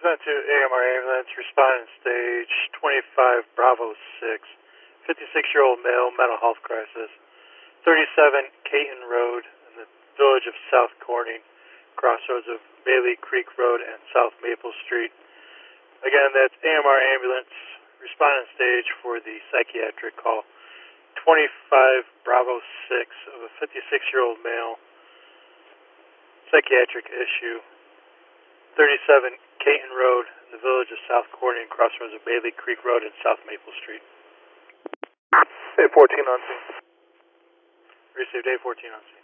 to AMR ambulance, responding stage 25 Bravo 6, 56-year-old male, mental health crisis, 37 Caton Road in the village of South Corning, crossroads of Bailey Creek Road and South Maple Street. Again, that's AMR ambulance, responding stage for the psychiatric call, 25 Bravo 6 of a 56-year-old male, psychiatric issue, 37 Caton Road in the village of South Corning, crossroads of Bailey Creek Road and South Maple Street. A14 on scene. Received A14 on scene.